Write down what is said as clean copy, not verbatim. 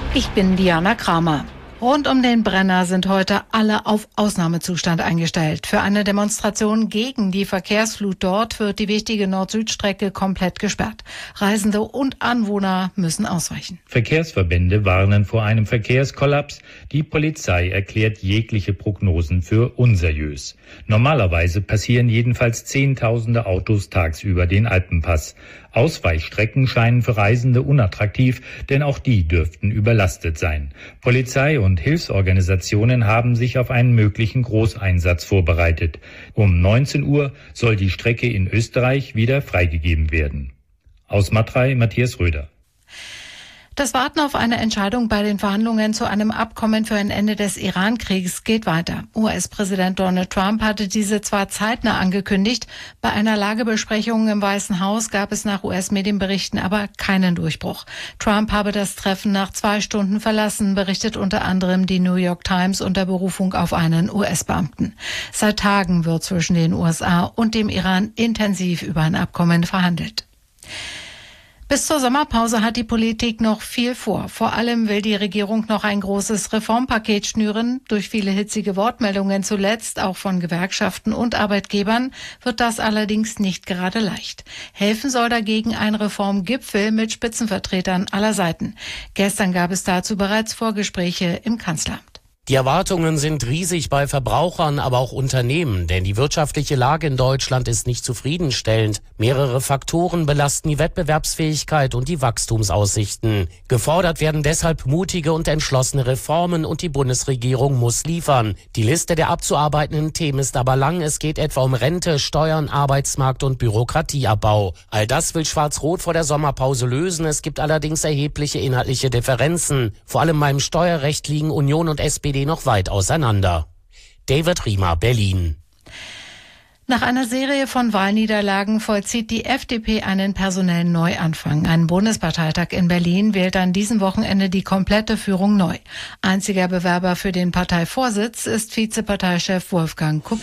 Ich bin Diana Kramer. Rund um den Brenner sind heute alle auf Ausnahmezustand eingestellt. Für eine Demonstration gegen die Verkehrsflut dort wird die wichtige Nord-Süd-Strecke komplett gesperrt. Reisende und Anwohner müssen ausweichen. Verkehrsverbände warnen vor einem Verkehrskollaps. Die Polizei erklärt jegliche Prognosen für unseriös. Normalerweise passieren jedenfalls Zehntausende Autos tagsüber den Alpenpass. Ausweichstrecken scheinen für Reisende unattraktiv, denn auch die dürften überlastet sein. Polizei und Hilfsorganisationen haben sich auf einen möglichen Großeinsatz vorbereitet. Um 19 Uhr soll die Strecke in Österreich wieder freigegeben werden. Aus Matrei, Matthias Röder. Das Warten auf eine Entscheidung bei den Verhandlungen zu einem Abkommen für ein Ende des Iran-Kriegs geht weiter. US-Präsident Donald Trump hatte diese zwar zeitnah angekündigt, bei einer Lagebesprechung im Weißen Haus gab es nach US-Medienberichten aber keinen Durchbruch. Trump habe das Treffen nach 2 Stunden verlassen, berichtet unter anderem die New York Times unter Berufung auf einen US-Beamten. Seit Tagen wird zwischen den USA und dem Iran intensiv über ein Abkommen verhandelt. Bis zur Sommerpause hat die Politik noch viel vor. Vor allem will die Regierung noch ein großes Reformpaket schnüren. Durch viele hitzige Wortmeldungen zuletzt, auch von Gewerkschaften und Arbeitgebern, wird das allerdings nicht gerade leicht. Helfen soll dagegen ein Reformgipfel mit Spitzenvertretern aller Seiten. Gestern gab es dazu bereits Vorgespräche im Kanzleramt. Die Erwartungen sind riesig bei Verbrauchern, aber auch Unternehmen, denn die wirtschaftliche Lage in Deutschland ist nicht zufriedenstellend. Mehrere Faktoren belasten die Wettbewerbsfähigkeit und die Wachstumsaussichten. Gefordert werden deshalb mutige und entschlossene Reformen und die Bundesregierung muss liefern. Die Liste der abzuarbeitenden Themen ist aber lang. Es geht etwa um Rente, Steuern, Arbeitsmarkt und Bürokratieabbau. All das will Schwarz-Rot vor der Sommerpause lösen. Es gibt allerdings erhebliche inhaltliche Differenzen. Vor allem beim Steuerrecht liegen Union und SPD noch weit auseinander. David Riemer, Berlin. Nach einer Serie von Wahlniederlagen vollzieht die FDP einen personellen Neuanfang. Ein Bundesparteitag in Berlin wählt an diesem Wochenende die komplette Führung neu. Einziger Bewerber für den Parteivorsitz ist Vizeparteichef Wolfgang Kubicki.